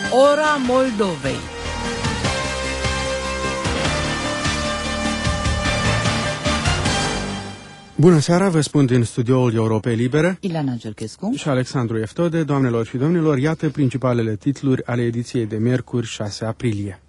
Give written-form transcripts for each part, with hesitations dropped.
Ora Moldovei. Bună seara, vă spun din studioul Europei Libere Ileana Gerchescu și Alexandru Eftode. Doamnelor și domnilor, iată principalele titluri ale ediției de miercuri 6 aprilie.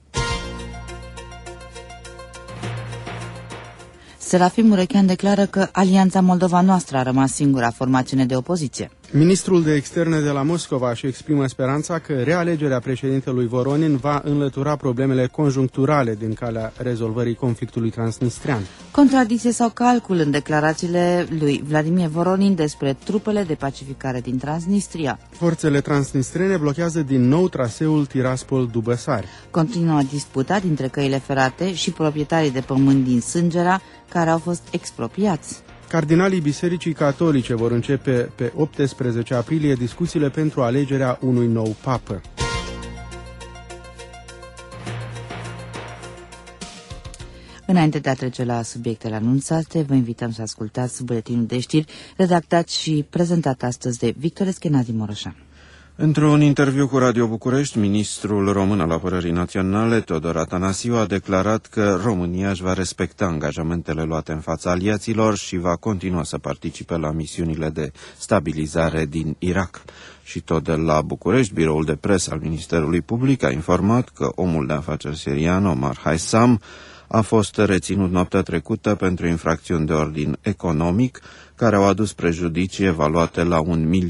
Serafim Murechean declară că Alianța Moldova Noastră a rămas singura formațiune de opoziție. Ministrul de Externe de la Moscova își exprimă speranța că realegerea președintelui Voronin va înlătura problemele conjuncturale din calea rezolvării conflictului transnistrean. Contradicție sau calcul în declarațiile lui Vladimir Voronin despre trupele de pacificare din Transnistria. Forțele transnistrene blochează din nou traseul Tiraspol-Dubăsari. Continuă disputa dintre căile ferate și proprietarii de pământ din Sângera, care au fost expropiați. Cardinalii Bisericii Catolice vor începe pe 18 aprilie discuțiile pentru alegerea unui nou papă. Înainte de a trece la subiectele anunțate, vă invităm să ascultați buletinul de știri redactat și prezentat astăzi de Victor Eschenadi Moroșan. Într-un interviu cu Radio București, ministrul român al Apărării Naționale, Teodor Atanasiu, a declarat că România își va respecta angajamentele luate în fața aliaților și va continua să participe la misiunile de stabilizare din Irak. Și tot de la București, biroul de presă al Ministerului Public a informat că omul de afaceri sirian Omar Haysam a fost reținut noaptea trecută pentru infracțiuni de ordin economic, care au adus prejudicii evaluate la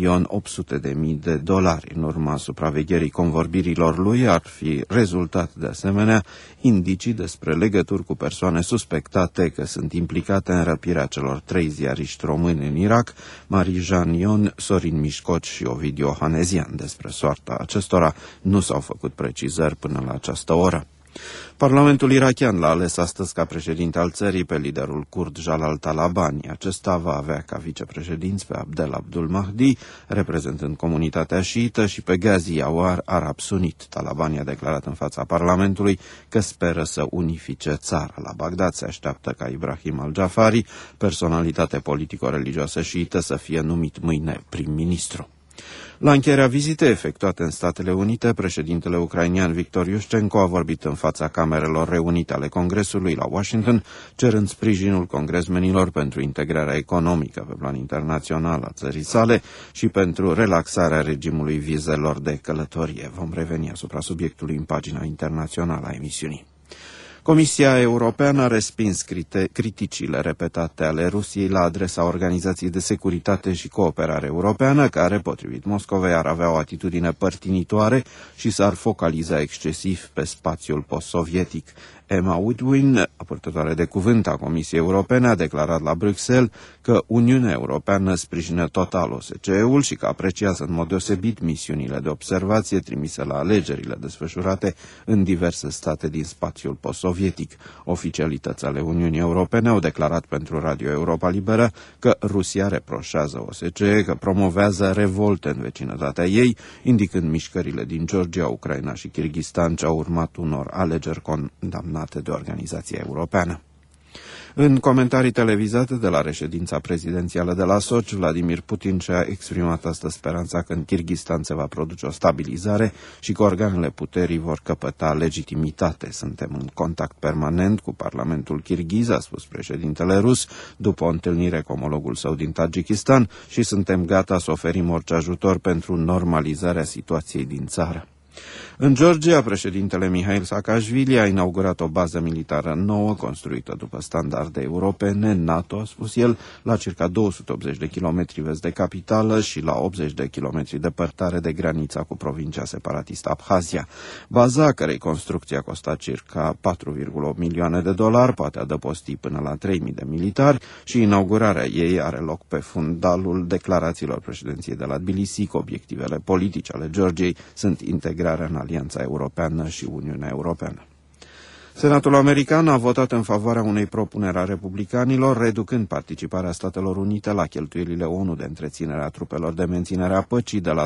$1.800.000. În urma supravegherii convorbirilor lui ar fi rezultat de asemenea indicii despre legături cu persoane suspectate că sunt implicate în răpirea celor 3 ziariști români în Irak, Marijan Ion, Sorin Mișcoci și Ovidiu Ohanezian. Despre soarta acestora nu s-au făcut precizări până la această oră. Parlamentul irakian l-a ales astăzi ca președinte al țării pe liderul kurd Jalal Talabani. Acesta va avea ca vicepreședinți pe Abdel Abdul Mahdi, reprezentând comunitatea șiită, și pe Ghazi Yawar, arab sunit. Talabani a declarat în fața Parlamentului că speră să unifice țara. La Bagdad se așteaptă ca Ibrahim al-Jafari, personalitate politico-religioasă șiită, să fie numit mâine prim-ministru. La încheierea vizitei efectuate în Statele Unite, președintele ucrainian Victor Yushchenko a vorbit în fața Camerelor Reunite ale Congresului la Washington, cerând sprijinul congresmenilor pentru integrarea economică pe plan internațional a țării sale și pentru relaxarea regimului vizelor de călătorie. Vom reveni asupra subiectului în pagina internațională a emisiunii. Comisia Europeană a respins criticile repetate ale Rusiei la adresa Organizației de Securitate și Cooperare Europeană, care, potrivit Moscovei, ar avea o atitudine părtinitoare și s-ar focaliza excesiv pe spațiul post-sovietic. Emma Woodwin, purtătoare de cuvânt a Comisiei Europene, a declarat la Bruxelles că Uniunea Europeană sprijină total OSCE-ul și că apreciază în mod deosebit misiunile de observație trimise la alegerile desfășurate în diverse state din spațiul post-sovietic. Oficialități ale Uniunii Europene au declarat pentru Radio Europa Liberă că Rusia reproșează OSCE că promovează revolte în vecinătatea ei, indicând mișcările din Georgia, Ucraina și Kirghistan ce au urmat unor alegeri condamnate de Organizația Europeană. În comentarii televizate de la reședința prezidențială de la Sochi, Vladimir Putin și-a exprimat astăzi speranța că în Kirghistan se va produce o stabilizare și că organele puterii vor căpăta legitimitate. Suntem în contact permanent cu Parlamentul kirghiz, a spus președintele rus, după o întâlnire cu omologul său din Tajikistan, și suntem gata să oferim orice ajutor pentru normalizarea situației din țară. În Georgia, președintele Mihail Saakashvili a inaugurat o bază militară nouă, construită după standarde europene, NATO, a spus el, la circa 280 de kilometri vest de capitală și la 80 de kilometri departare de granița cu provincia separatistă Abhazia. Baza, a cărei construcție a costat circa $4,8 milioane, poate adăposti până la 3.000 de militari și inaugurarea ei are loc pe fundalul declarațiilor președinției de la Tbilisi că obiectivele politice ale Georgiei sunt integrarea în Alianța Europeană și Uniunea Europeană. Senatul american a votat în favoarea unei propuneri a republicanilor, reducând participarea Statelor Unite la cheltuielile ONU de întreținere a trupelor de menținere a păcii de la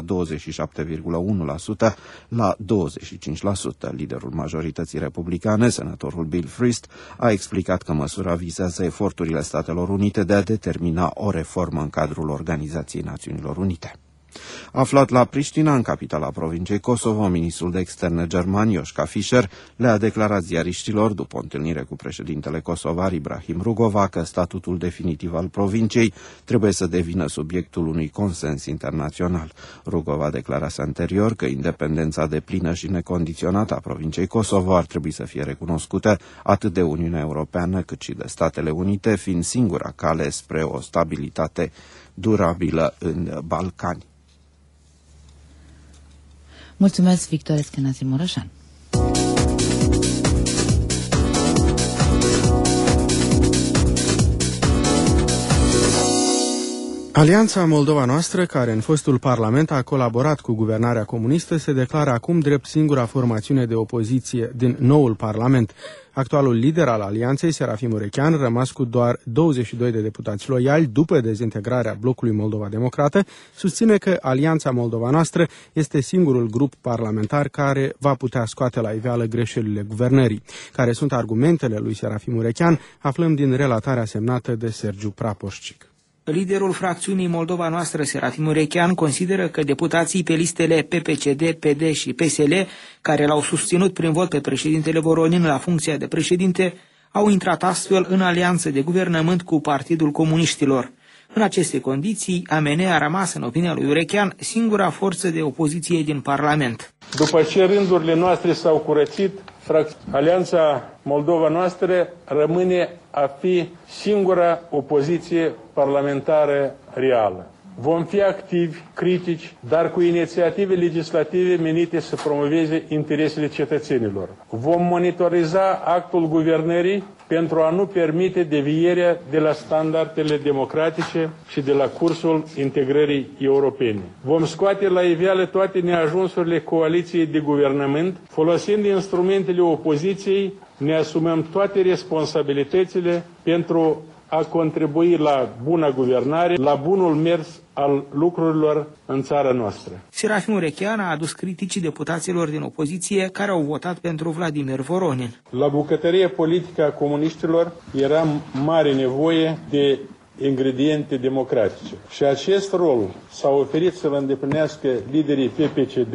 27,1% la 25%. Liderul majorității republicane, senatorul Bill Frist, a explicat că măsura vizează eforturile Statelor Unite de a determina o reformă în cadrul Organizației Națiunilor Unite. Aflat la Priștina, în capitala provinciei Kosovo, ministrul de externe german Joschka Fischer le-a declarat ziariștilor, după o întâlnire cu președintele kosovar Ibrahim Rugova, că statutul definitiv al provinciei trebuie să devină subiectul unui consens internațional. Rugova declarase anterior că independența deplină și necondiționată a provinciei Kosovo ar trebui să fie recunoscută atât de Uniunea Europeană cât și de Statele Unite, fiind singura cale spre o stabilitate durabilă în Balcani. Mulțumesc, Victor Eskenazi Mureșan. Alianța Moldova Noastră, care în fostul Parlament a colaborat cu guvernarea comunistă, se declară acum drept singura formațiune de opoziție din noul Parlament. Actualul lider al alianței, Serafim Urechean, rămas cu doar 22 de deputați loiali după dezintegrarea blocului Moldova Democrată, susține că Alianța Moldova Noastră este singurul grup parlamentar care va putea scoate la iveală greșelile guvernării. Care sunt argumentele lui Serafim Urechean, aflăm din relatarea semnată de Sergiu Prapoșcic. Liderul fracțiunii Moldova Noastră, Serafim Urechean, consideră că deputații pe listele PPCD, PD și PSL, care l-au susținut prin vot pe președintele Voronin la funcția de președinte, au intrat astfel în alianță de guvernământ cu Partidul Comuniștilor. În aceste condiții, AMN a rămas, în opinia lui Urechean, singura forță de opoziție din Parlament. După ce rândurile noastre s-au curățit, Alianța Moldova Noastră rămâne a fi singura opoziție parlamentară reală. Vom fi activi, critici, dar cu inițiative legislative menite să promoveze interesele cetățenilor. Vom monitoriza actul guvernării pentru a nu permite devierea de la standardele democratice și de la cursul integrării europene. Vom scoate la iveală toate neajunsurile coaliției de guvernământ, folosind instrumentele opoziției, ne asumăm toate responsabilitățile pentru a contribui la buna guvernare, la bunul mers al lucrurilor în țara noastră. Serafim Urechean a adus critici deputaților din opoziție care au votat pentru Vladimir Voronin. La bucătăria politică a comuniștilor era mare nevoie de ingrediente democratice. Și acest rol s-a oferit să-l îndeplinească liderii PPCD,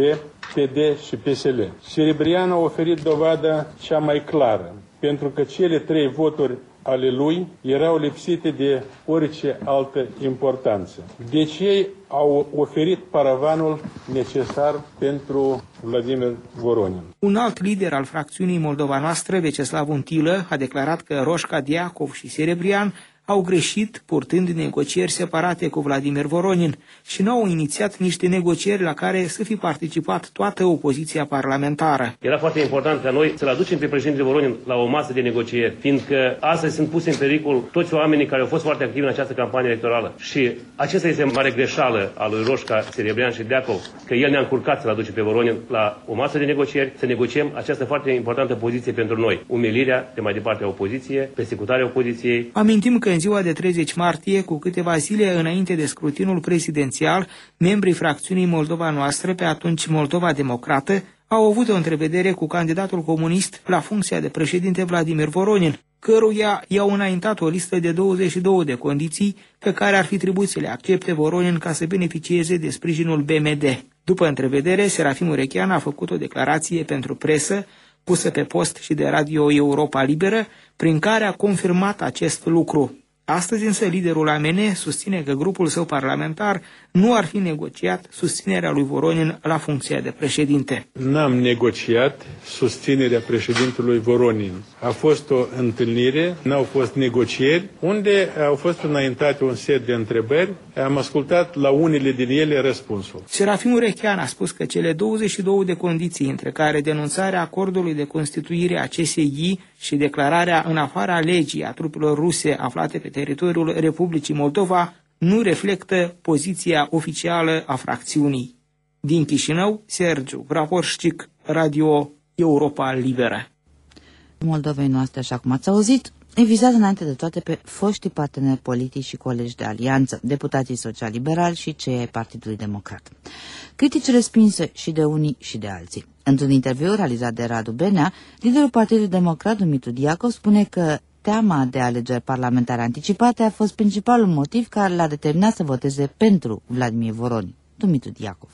PD și PSL. Serebrian a oferit dovada cea mai clară, pentru că cele 3 voturi ale lui erau lipsite de orice altă importanță. Deci ei au oferit paravanul necesar pentru Vladimir Voronin. Un alt lider al fracțiunii Moldova Noastră, Veceslav Untilă, a declarat că Roșca, Diacov și Serebrian au greșit purtând negocieri separate cu Vladimir Voronin și nu au inițiat niște negocieri la care să fi participat toată opoziția parlamentară. Era foarte important ca noi să-l aducem pe președintele Voronin la o masă de negocieri, fiindcă astăzi sunt puse în pericol toți oamenii care au fost foarte activi în această campanie electorală. Și acesta este mare greșeală a lui Roșca, Serebrian și Deacov, că el ne-a încurcat să-l aduce pe Voronin la o masă de negocieri, să negociem această foarte importantă poziție pentru noi, umilirea de mai departe a opoziției, persecutarea opoziției. Amintim că în ziua de 30 martie, cu câteva zile înainte de scrutinul prezidențial, membrii fracțiunii Moldova Noastră, pe atunci Moldova Democrată, au avut o întrevedere cu candidatul comunist la funcția de președinte Vladimir Voronin, căruia i-au înaintat o listă de 22 de condiții pe care ar fi trebuit să le accepte Voronin ca să beneficieze de sprijinul BMD. După întrevedere, Serafim Urechean a făcut o declarație pentru presă, pusă pe post și de Radio Europa Liberă, prin care a confirmat acest lucru. Astăzi însă liderul AMN susține că grupul său parlamentar nu ar fi negociat susținerea lui Voronin la funcția de președinte. N-am negociat susținerea președintelui Voronin. A fost o întâlnire, n-au fost negocieri, unde au fost înaintate un set de întrebări. Am ascultat la unele din ele răspunsul. Serafim Urechean a spus că cele 22 de condiții, între care denunțarea acordului de constituire a CSI și declararea în afara legii a trupelor ruse aflate pe teritoriul Republicii Moldova, nu reflectă poziția oficială a fracțiunii. Din Chișinău, Sergiu Prapoșcic, Radio Europa Liberă. Moldovei noastre, așa cum ați auzit, îi vizează înainte de toate pe foștii parteneri politici și colegi de alianță, deputații social-liberali și cei ai Partidului Democrat. Critici respinse și de unii și de alții. Într-un interviu realizat de Radu Benea, liderul Partidului Democrat, Dumitru Diacov, spune că teama de alegeri parlamentare anticipate a fost principalul motiv care l-a determinat să voteze pentru Vladimir Voronin. Dumitru Diacov.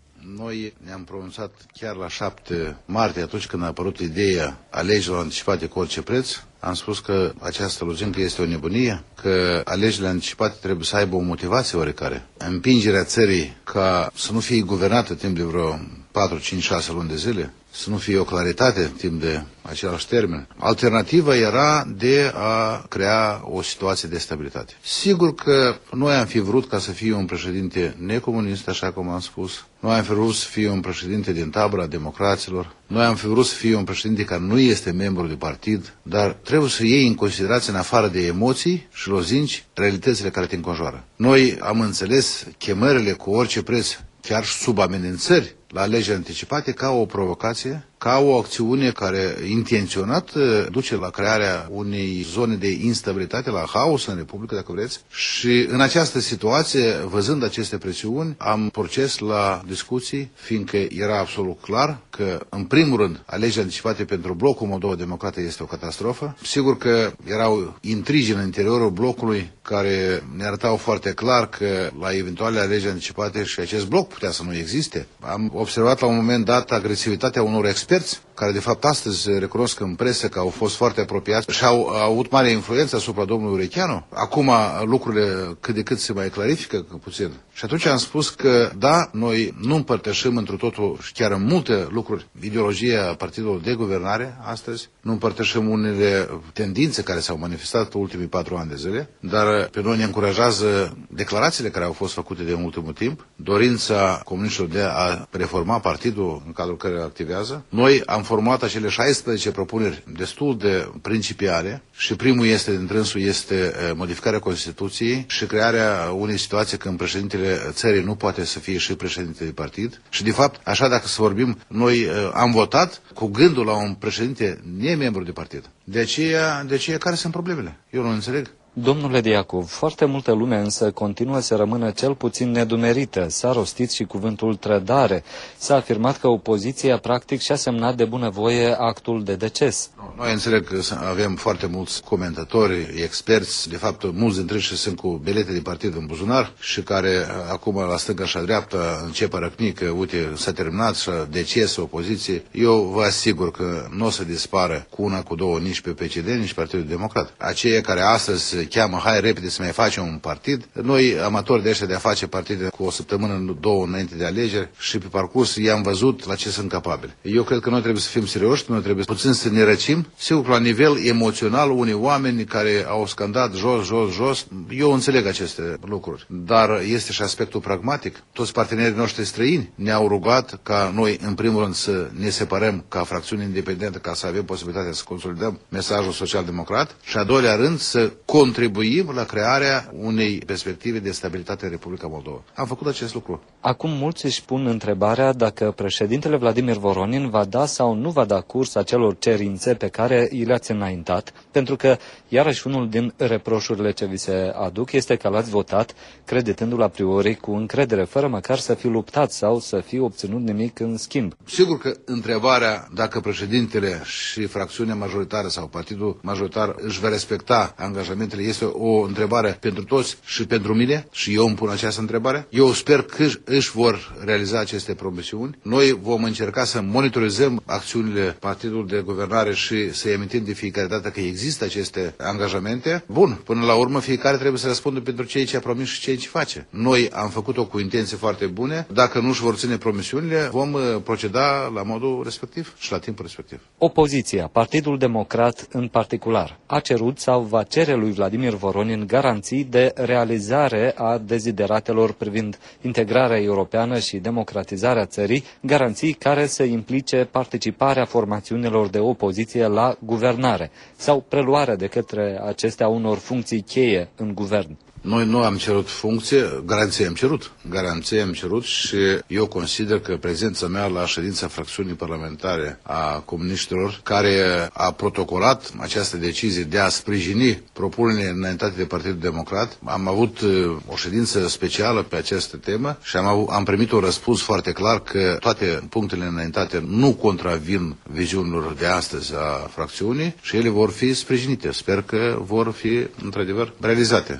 Noi ne-am pronunțat chiar la 7 martie, atunci când a apărut ideea alegerilor anticipate cu orice preț. Am spus că această logică este o nebunie, că alegerile anticipate trebuie să aibă o motivație oarecare. Împingerea țării ca să nu fie guvernată timp de vreo 4, 5, 6 luni de zile, să nu fie o claritate timp de același termen. Alternativa era de a crea o situație de stabilitate. Sigur că noi am fi vrut ca să fie un președinte necomunist, așa cum am spus. Noi am fi vrut să fie un președinte din tabăra democraților. Noi am fi vrut să fie un președinte care nu este membru de partid, dar trebuie să iei în considerație, în afară de emoții și lozinci, realitățile care te înconjoară. Noi am înțeles chemările cu orice preț, chiar sub amenințări, la alegeri anticipate, ca o provocație, ca o acțiune care intenționat duce la crearea unei zone de instabilitate, la haos în Republică, dacă vreți. Și în această situație, văzând aceste presiuni, am proces la discuții, fiindcă era absolut clar că, în primul rând, alegerile anticipate pentru blocul Moldova Democrată este o catastrofă. Sigur că erau intrigi în interiorul blocului care ne arătau foarte clar că la eventuale alegeri anticipate și acest bloc putea să nu existe. Am observat la un moment dat agresivitatea unor experți, care de fapt astăzi recunosc în presă că au fost foarte apropiați și au avut mare influență asupra domnului Urecheanu. Acum lucrurile cât de cât se mai clarifică puțin. Și atunci am spus că da, noi nu împărtășim întru totul și chiar în multe lucruri ideologia partidului de guvernare astăzi, nu împărtășim unele tendințe care s-au manifestat pe ultimii 4 ani de zile, dar pe noi ne încurajează declarațiile care au fost făcute de ultimul timp, dorința comuniștilor de a reforma partidul în cadrul căruia activează. Noi am formulat acele 16 propuneri destul de principiale și primul dintre însul este modificarea Constituției și crearea unei situații când președintele țării nu poate să fie și președinte de partid. Și de fapt, așa dacă să vorbim, noi am votat cu gândul la un președinte nemembru de partid. De aceea care sunt problemele? Eu nu înțeleg. Domnule Diacov, foarte multă lume însă continuă să rămână cel puțin nedumerită. S-a rostit și cuvântul trădare. S-a afirmat că opoziția practic și-a semnat de bunăvoie actul de deces. Noi înțeleg că avem foarte mulți comentatori, experți, de fapt mulți dintre ei sunt cu bilete de partid în buzunar și care acum la stânga și la dreapta încep a răcni că uite s-a terminat și deces opoziție. Eu vă asigur că nu o să dispară cu una, cu două, nici pe PSD, nici Partidul Democrat. Aceia care astăzi cheamă, hai repede să mai facem un partid. Noi, amatori de ăștia de a face partide cu o săptămână, 2 înainte de alegeri și pe parcurs i-am văzut la ce sunt capabili. Eu cred că noi trebuie să fim serioși, noi trebuie puțin să ne răcim. Sigur că la nivel emoțional, unii oameni care au scandat jos, eu înțeleg aceste lucruri. Dar este și aspectul pragmatic. Toți partenerii noștri străini ne-au rugat ca noi, în primul rând, să ne separăm ca fracțiune independentă, ca să avem posibilitatea să consolidăm mesajul social-democrat și, a doilea rând, să contribuim la crearea unei perspective de stabilitate în Republica Moldova. Am făcut acest lucru. Acum mulți își pun întrebarea dacă președintele Vladimir Voronin va da sau nu va da curs acelor cerințe pe care i le-ați înaintat, pentru că, iarăși, unul din reproșurile ce vi se aduc este că l-ați votat creditându-l a priori cu încredere, fără măcar să fi luptat sau să fi obținut nimic în schimb. Sigur că întrebarea dacă președintele și fracțiunea majoritară sau partidul majoritar își va respecta angajamentele este o întrebare pentru toți și pentru mine și eu îmi pun această întrebare. Eu sper că își vor realiza aceste promisiuni. Noi vom încerca să monitorizăm acțiunile partidului de guvernare și să-i amintim de fiecare dată că există aceste angajamente. Bun, până la urmă fiecare trebuie să răspundă pentru ceea ce a promis și ceea ce face. Noi am făcut-o cu intenții foarte bune. Dacă nu își vor ține promisiunile, vom proceda la modul respectiv și la timpul respectiv. Opoziția, Partidul Democrat în particular, a cerut sau va cere lui Vladimir Voronin garanții de realizare a dezideratelor privind integrarea europeană și democratizarea țării, garanții care să implice participarea formațiunilor de opoziție la guvernare sau preluarea de către acestea unor funcții cheie în guvern. Noi nu am cerut funcție, garanție am cerut. Garanție am cerut și eu consider că prezența mea la ședința fracțiunii parlamentare a comuniștilor, care a protocolat această decizie de a sprijini propunerile înaintate de Partidul Democrat, am avut o ședință specială pe această temă și am primit un răspuns foarte clar că toate punctele înaintate nu contravin viziunilor de astăzi a fracțiunii și ele vor fi sprijinite. Sper că vor fi într-adevăr realizate. Și asta nu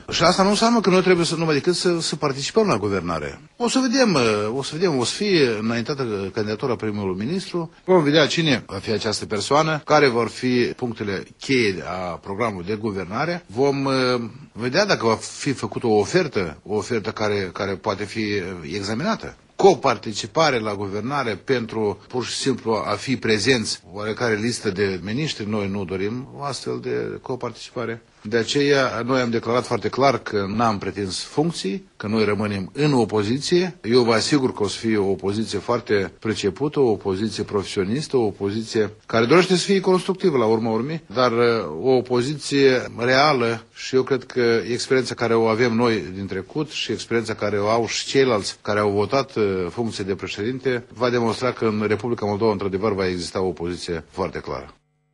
nu înseamnă că noi trebuie să numai decât să participăm la guvernare. O să vedem, o să fie înaintată candidatura primului ministru, vom vedea cine va fi această persoană, care vor fi punctele cheie a programului de guvernare, vom vedea dacă va fi făcută o ofertă care poate fi examinată. Coparticipare la guvernare pentru pur și simplu a fi prezenți oarecare listă de miniștri, noi nu dorim o astfel de coparticipare. De aceea noi am declarat foarte clar că n-am pretins funcții, că noi rămânem în opoziție. Eu vă asigur că o să fie o opoziție foarte pricepută, o opoziție profesionistă, o opoziție care dorește să fie constructivă la urma urmei, dar o opoziție reală și eu cred că experiența care o avem noi din trecut și experiența care o au și ceilalți care au votat funcție de președinte va demonstra că în Republica Moldova într-adevăr va exista o opoziție foarte clară.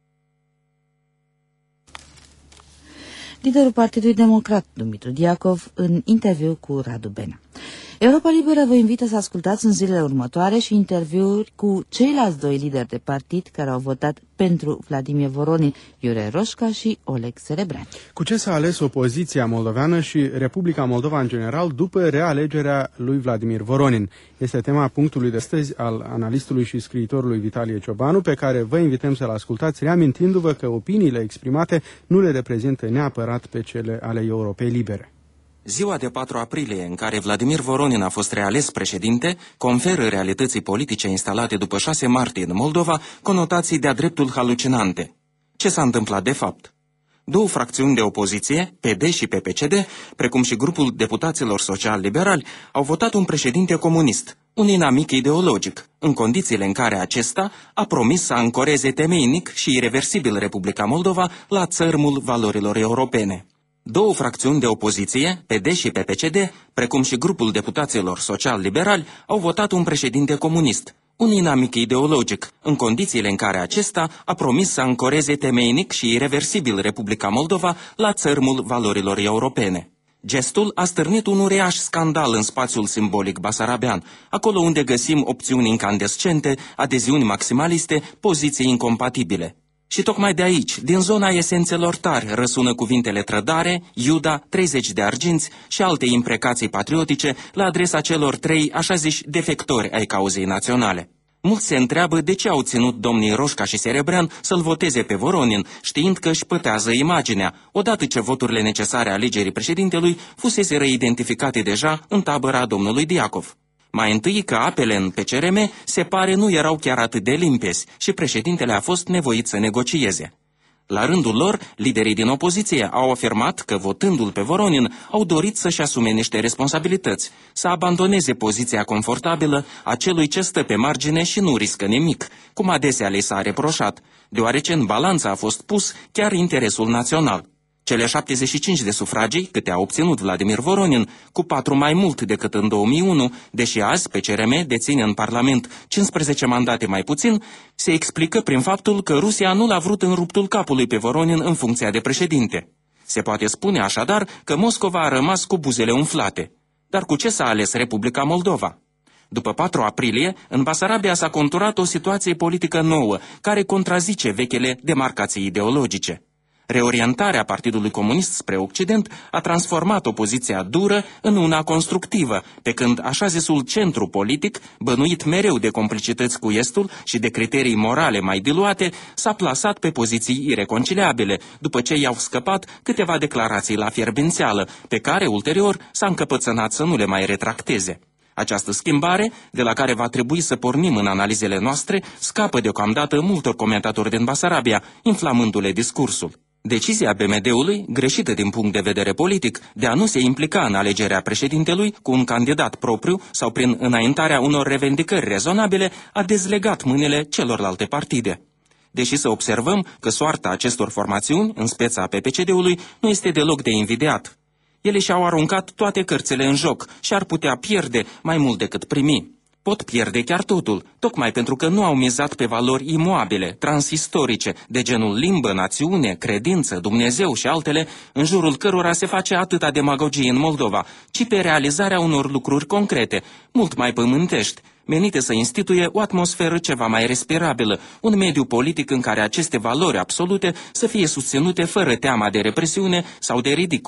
Liderul Partidului Democrat, Dumitru Diacov, în interviu cu Radu Benea. Europa Liberă vă invită să ascultați în zilele următoare și interviuri cu ceilalți doi lideri de partid care au votat pentru Vladimir Voronin, Iurie Roșca și Oleg Serebrean. Cu ce s-a ales opoziția moldoveană și Republica Moldova în general după realegerea lui Vladimir Voronin? Este tema punctului de astăzi al analistului și scriitorului Vitalie Ciobanu, pe care vă invităm să-l ascultați, reamintindu-vă că opiniile exprimate nu le reprezintă neapărat pe cele ale Europei Libere. Ziua de 4 aprilie, în care Vladimir Voronin a fost reales președinte, conferă realității politice instalate după 6 martie în Moldova conotații de-a dreptul halucinante. Ce s-a întâmplat de fapt? Două fracțiuni de opoziție, PD și PPCD, precum și grupul deputaților social-liberali, au votat un președinte comunist, un inamic ideologic, în condițiile în care acesta a promis să ancoreze temeinic și ireversibil Republica Moldova la țărmul valorilor europene. Două fracțiuni de opoziție, PD și PPCD, precum și grupul deputaților social-liberali, au votat un președinte comunist, un inamic ideologic, în condițiile în care acesta a promis să ancoreze temeinic și ireversibil Republica Moldova la țărmul valorilor europene. Gestul a stârnit un uriaș scandal în spațiul simbolic basarabean, acolo unde găsim opțiuni incandescente, adeziuni maximaliste, poziții incompatibile. Și tocmai de aici, din zona esențelor tari, răsună cuvintele trădare, Iuda, 30 de arginți și alte imprecații patriotice la adresa celor trei, așa ziși, defectori ai cauzei naționale. Mulți se întreabă de ce au ținut domnii Roșca și Serebrean să-l voteze pe Voronin, știind că își pătează imaginea, odată ce voturile necesare alegerii președintelui fuseseră identificate deja în tabăra domnului Diacov. Mai întâi că apele în PCRM se pare nu erau chiar atât de limpezi și președintele a fost nevoit să negocieze. La rândul lor, liderii din opoziție au afirmat că, votându-l pe Voronin, au dorit să-și asume niște responsabilități, să abandoneze poziția confortabilă a celui ce stă pe margine și nu riscă nimic, cum adesea le s-a reproșat, deoarece în balanță a fost pus chiar interesul național. Cele 75 de sufragii, câte a obținut Vladimir Voronin, cu 4 mai mult decât în 2001, deși azi PCRM deține în Parlament 15 mandate mai puțin, se explică prin faptul că Rusia nu l-a vrut în ruptul capului pe Voronin în funcția de președinte. Se poate spune așadar că Moscova a rămas cu buzele umflate. Dar cu ce s-a ales Republica Moldova? După 4 aprilie, în Basarabia s-a conturat o situație politică nouă, care contrazice vechile demarcații ideologice. Reorientarea Partidului Comunist spre Occident a transformat opoziția dură în una constructivă, pe când așa zisul centru politic, bănuit mereu de complicități cu Estul și de criterii morale mai diluate, s-a plasat pe poziții ireconciliabile, după ce i-au scăpat câteva declarații la fierbințeală, pe care ulterior s-a încăpățânat să nu le mai retracteze. Această schimbare, de la care va trebui să pornim în analizele noastre, scapă deocamdată multor comentatori din Basarabia, inflamându-le discursul. Decizia BMD-ului, greșită din punct de vedere politic, de a nu se implica în alegerea președintelui cu un candidat propriu sau prin înaintarea unor revendicări rezonabile, a dezlegat mâinile celorlalte partide. Deși să observăm că soarta acestor formațiuni, în speța PPCD-ului, nu este deloc de invidiat. Ele și-au aruncat toate cărțile în joc și ar putea pierde mai mult decât primi. Pot pierde chiar totul, tocmai pentru că nu au mizat pe valori imoabile, transistorice, de genul limbă, națiune, credință, Dumnezeu și altele, în jurul cărora se face atâta demagogie în Moldova, ci pe realizarea unor lucruri concrete, mult mai pământești, menite să instituie o atmosferă ceva mai respirabilă, un mediu politic în care aceste valori absolute să fie susținute fără teama de represiune sau de ridicol.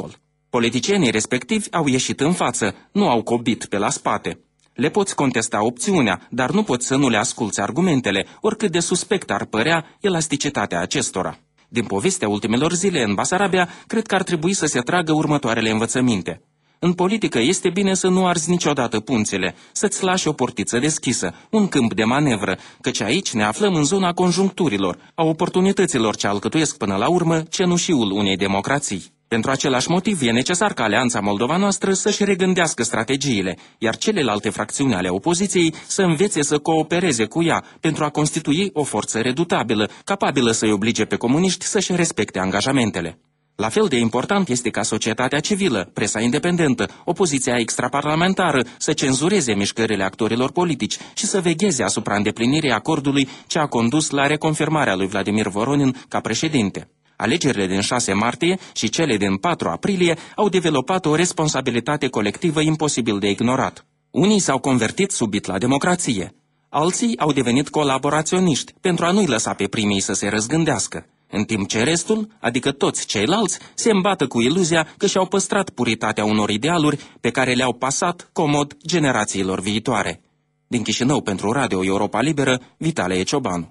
Politicienii respectivi au ieșit în față, nu au cobit pe la spate. Le poți contesta opțiunea, dar nu poți să nu le asculți argumentele, oricât de suspect ar părea elasticitatea acestora. Din povestea ultimelor zile în Basarabia, cred că ar trebui să se tragă următoarele învățăminte. În politică este bine să nu arzi niciodată punțile, să-ți lași o portiță deschisă, un câmp de manevră, căci aici ne aflăm în zona conjuncturilor, a oportunităților ce alcătuiesc până la urmă cenușiul unei democrații. Pentru același motiv e necesar ca Alianța Moldova Noastră să-și regândească strategiile, iar celelalte fracțiuni ale opoziției să învețe să coopereze cu ea pentru a constitui o forță redutabilă, capabilă să-i oblige pe comuniști să-și respecte angajamentele. La fel de important este ca societatea civilă, presa independentă, opoziția extraparlamentară să cenzureze mișcările actorilor politici și să vegheze asupra îndeplinirii acordului ce a condus la reconfirmarea lui Vladimir Voronin ca președinte. Alegerile din 6 martie și cele din 4 aprilie au developat o responsabilitate colectivă imposibil de ignorat. Unii s-au convertit subit la democrație, alții au devenit colaboraționiști pentru a nu-i lăsa pe primii să se răzgândească, în timp ce restul, adică toți ceilalți, se îmbată cu iluzia că și-au păstrat puritatea unor idealuri pe care le-au pasat comod generațiilor viitoare. Din Chișinău pentru Radio Europa Liberă, Vitalie Ciobanu.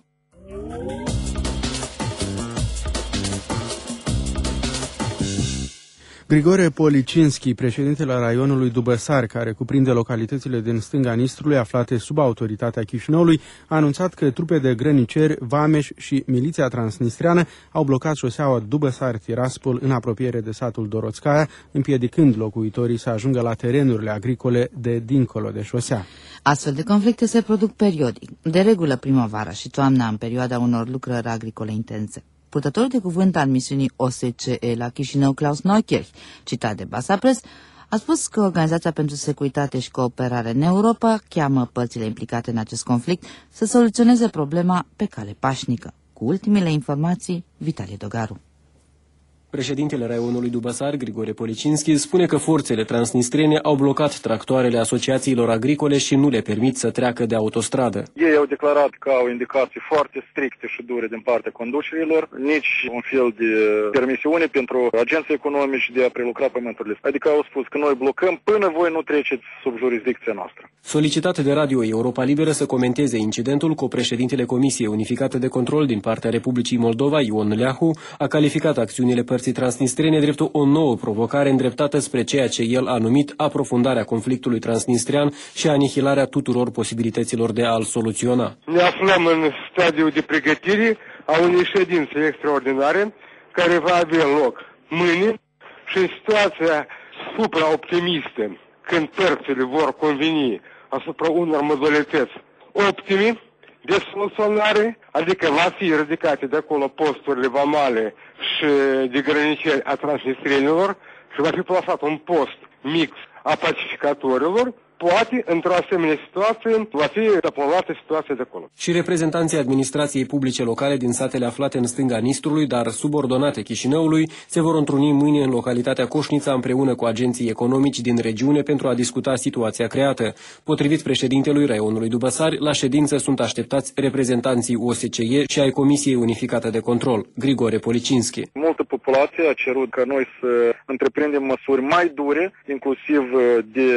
Grigore Policinski, președintele raionului Dubăsari, care cuprinde localitățile din stânga Nistrului aflate sub autoritatea Chișinăului, a anunțat că trupe de grăniceri, vameși și miliția transnistreană au blocat șoseaua Dubăsari-Tiraspol în apropiere de satul Doroțcaia, împiedicând locuitorii să ajungă la terenurile agricole de dincolo de șosea. Astfel de conflicte se produc periodic, de regulă primăvara și toamna, în perioada unor lucrări agricole intense. Purtătorul de cuvânt al misiunii OSCE la Chișinău, Klaus Neukirch, citat de Basapres, a spus că Organizația pentru Securitate și Cooperare în Europa cheamă părțile implicate în acest conflict să soluționeze problema pe cale pașnică. Cu ultimele informații, Vitalie Dogaru. Președintele raionului Dubăsari, Grigore Policinski, spune că forțele transnistrene au blocat tractoarele asociațiilor agricole și nu le permit să treacă de autostradă. Ei au declarat că au indicații foarte stricte și dure din partea conducerilor, nici un fel de permisiune pentru agenții economici de a prelucra pământurile. Adică au spus că noi blocăm până voi nu treceți sub jurisdicția noastră. Solicitat de Radio Europa Liberă să comenteze incidentul, co-președintele Comisiei Unificate de Control din partea Republicii Moldova, Ion Leahu, a calificat acțiunile părții transnistrene drept o nouă provocare îndreptată spre ceea ce el a numit aprofundarea conflictului transnistrean și anihilarea tuturor posibilităților de a-l soluționa. Ne aflăm în stadiul de pregătire a unei ședințe extraordinare care va avea loc mâine și în situația supraoptimistă, când părțile vor conveni asupra unor modalități optime de soluționare, adică va fi ridicate de acolo posturile vamale și de grăniceri a transnistrenilor și va fi plasat un post mix a pacificatorilor, poate, într-o asemenea situație, va fi depolată situația de acolo. Și reprezentanții administrației publice locale din satele aflate în stânga Nistrului, dar subordonate Chișinăului, se vor întruni mâine în localitatea Coșnița împreună cu agenții economici din regiune pentru a discuta situația creată. Potrivit președintelui raionului Dubăsari, la ședință sunt așteptați reprezentanții OSCE și ai Comisiei Unificate de Control, Grigore Policinski. Multă populație a cerut ca noi să întreprindem măsuri mai dure, inclusiv de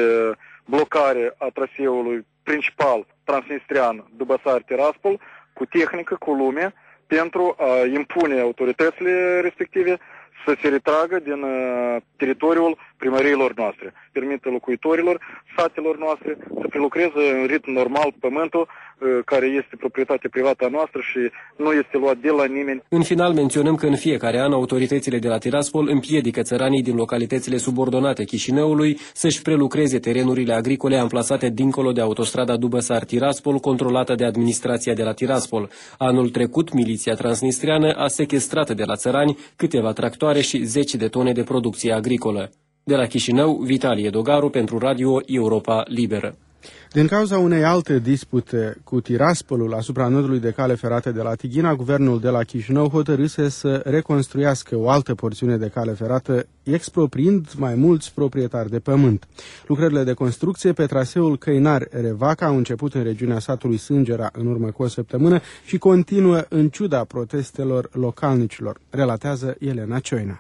blocare a traseului principal transnistrean Dubăsari-Tiraspol cu tehnică, cu lume, pentru a impune autoritățile respective să se retragă din teritoriul primăriilor noastre, permită locuitorilor satelor noastre să prelucreze în ritm normal pământul care este proprietate privată a noastră și nu este luat de la nimeni. În final menționăm că în fiecare an autoritățile de la Tiraspol împiedică țăranii din localitățile subordonate Chișinăului să-și prelucreze terenurile agricole amplasate dincolo de autostrada Dubăsari-Tiraspol, controlată de administrația de la Tiraspol. Anul trecut, miliția transnistreană a sechestrat de la țărani câteva tractoare și 10 de tone de producție agricolă. De la Chișinău, Vitalie Dogaru pentru Radio Europa Liberă. Din cauza unei alte dispute cu Tiraspolul asupra nodului de cale ferată de la Tighina, guvernul de la Chișinău hotărâse să reconstruiască o altă porțiune de cale ferată, expropriind mai mulți proprietari de pământ. Lucrările de construcție pe traseul Căinar-Revaca au început în regiunea satului Sângera în urmă cu o săptămână și continuă în ciuda protestelor localnicilor, relatează Elena Cioina.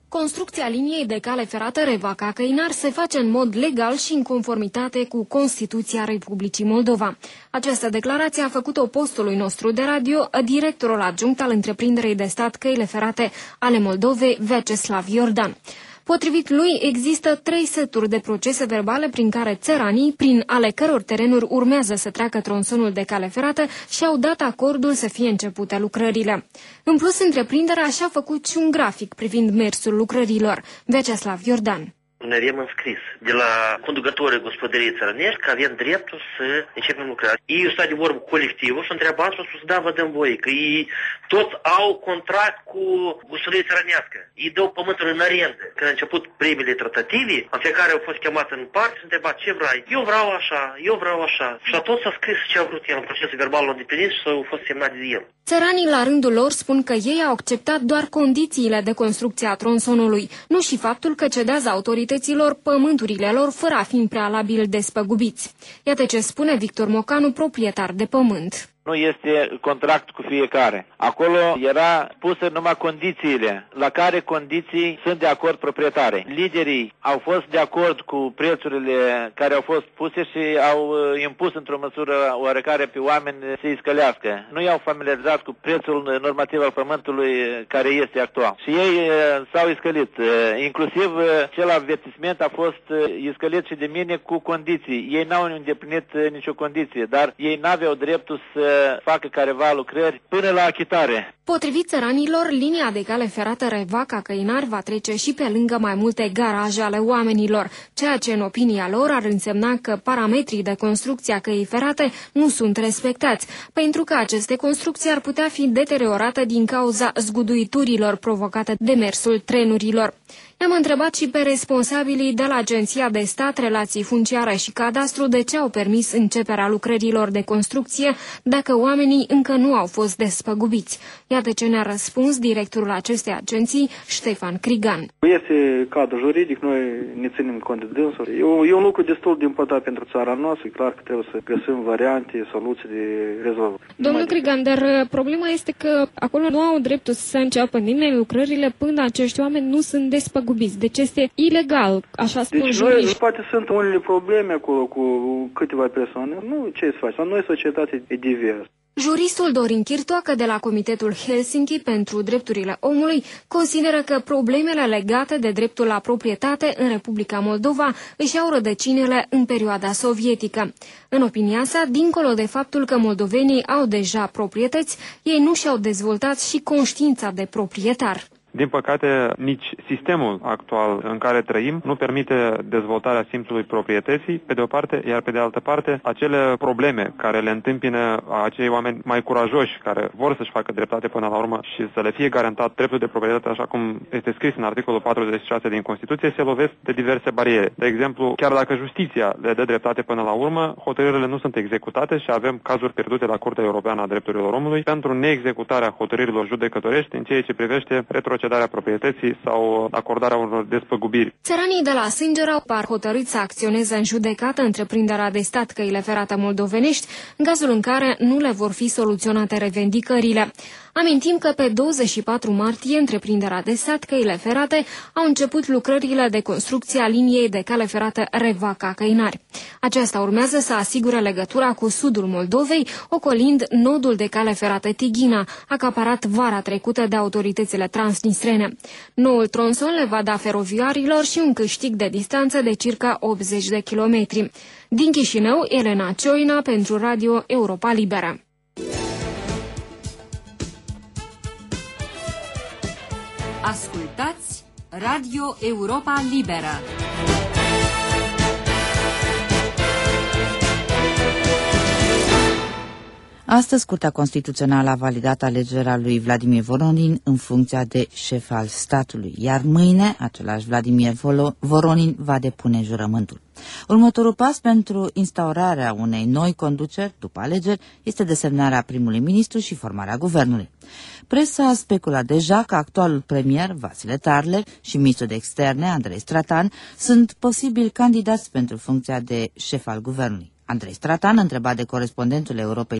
Construcția liniei de cale ferată Revaca-Căinar se face în mod legal și în conformitate cu Constituția Republicii Moldova. Această declarație a făcut-o postului nostru de radio directorul adjunct al întreprinderii de stat Căile Ferate ale Moldovei, Vyacheslav Iordan. Potrivit lui, există 3 seturi de procese verbale prin care țăranii, prin ale căror terenuri urmează să treacă tronsonul de cale ferată, și-au dat acordul să fie începute lucrările. În plus, întreprinderea și-a făcut și un grafic privind mersul lucrărilor. Vyacheslav Iordan. Noi avem înscris de la conducătorii gospodăriei țărănești că avem dreptul să începem lucrarea. Ei au stat de vorbă colectivul și întrebat și au spus, da, vă dăm voie, că ei toți au contract cu gospodărie țărănească. Ei dau pământul în arendă. Când a început primele tratative, în fiecare au fost chemat în parte și întrebat ce vrei. Eu vreau așa, eu vreau așa. Și la toți s-a scris ce a vrut el în procesul verbal la îndeplinit și s-au fost semnat de el. Țăranii la rândul lor spun că ei au acceptat doar condițiile de construcție a tronsonului, nu și faptul că cedează autorităților pământurile lor fără a fi în prealabil despăgubiți. Iată ce spune Victor Mocanu, proprietar de pământ. Nu este contract cu fiecare. Acolo era pusă numai condițiile, la care condiții sunt de acord proprietare. Liderii au fost de acord cu prețurile care au fost puse și au impus într-o măsură oarecare pe oameni să-i scălească. Nu i-au familiarizat cu prețul normativ al pământului care este actual. Și ei s-au iscălit. Inclusiv cel avertisment a fost iscălit și de mine cu condiții. Ei n-au îndeplinit nicio condiție, dar ei n-aveau dreptul să facă careva lucrări până la achitare. Potrivit țăranilor, linia de cale ferată Revaca-Căinar va trece și pe lângă mai multe garaje ale oamenilor, ceea ce în opinia lor ar însemna că parametrii de construcție a căii ferate nu sunt respectați, pentru că aceste construcții ar putea fi deteriorate din cauza zguduiturilor provocate de mersul trenurilor. I-am întrebat și pe responsabilii de la Agenția de Stat, Relații Funciare și Cadastru de ce au permis începerea lucrărilor de construcție dacă oamenii încă nu au fost despăgubiți. Iată ce ne-a răspuns directorul acestei agenții, Ștefan Crigan. Este cadru juridic, noi ne ținem cont de dânsul. E un lucru destul de important pentru țara noastră, e clar că trebuie să găsim variante, soluții de rezolvare. Domnul Crigan, dar problema este că acolo nu au dreptul să înceapă nimeni lucrările până acești oameni nu sunt despăgubiți. Deci este ilegal, așa spun juriști. Poate sunt unele probleme acolo cu câteva persoane. Nu, ce să faci? La noi societate e diversă. Juristul Dorin Chirtoacă de la Comitetul Helsinki pentru Drepturile Omului consideră că problemele legate de dreptul la proprietate în Republica Moldova își au rădăcinile în perioada sovietică. În opinia sa, dincolo de faptul că moldovenii au deja proprietăți, ei nu și-au dezvoltat și conștiința de proprietar. Din păcate, nici sistemul actual în care trăim nu permite dezvoltarea simțului proprietății, pe de o parte, iar pe de altă parte, acele probleme care le întâmpină acei oameni mai curajoși, care vor să-și facă dreptate până la urmă și să le fie garantat dreptul de proprietate, așa cum este scris în articolul 46 din Constituție, se lovesc de diverse bariere. De exemplu, chiar dacă justiția le dă dreptate până la urmă, hotărârile nu sunt executate și avem cazuri pierdute la Curtea Europeană a Drepturilor Omului pentru neexecutarea hotărârilor judecătorești în ceea ce privește retrocedarea proprietății sau acordarea unor despăgubiri. Țăranii de la Sângerau par hotărâți să acționeze în judecată întreprinderea de stat Căile Ferate moldovenești, în cazul în care nu le vor fi soluționate revendicările. Amintim că pe 24 martie, întreprinderea de stat Căile Ferate au început lucrările de construcție a liniei de cale ferată Revaca-Căinar. Aceasta urmează să asigure legătura cu sudul Moldovei, ocolind nodul de cale ferată Tighina, acaparat vara trecută de autoritățile transnistrene. Noul tronson le va da feroviarilor și un câștig de distanță de circa 80 de kilometri. Din Chișinău, Elena Cioina pentru Radio Europa Liberă. Ascultați Radio Europa Liberă. Astăzi, Curtea Constituțională a validat alegerea lui Vladimir Voronin în funcția de șef al statului, iar mâine același Vladimir Voronin va depune jurământul. Următorul pas pentru instaurarea unei noi conduceri după alegeri este desemnarea primului ministru și formarea guvernului. Presa a speculat deja că actualul premier Vasile Tarler și ministrul de externe Andrei Stratan sunt posibili candidați pentru funcția de șef al guvernului. Andrei Stratan, întrebat de corespondentul Europei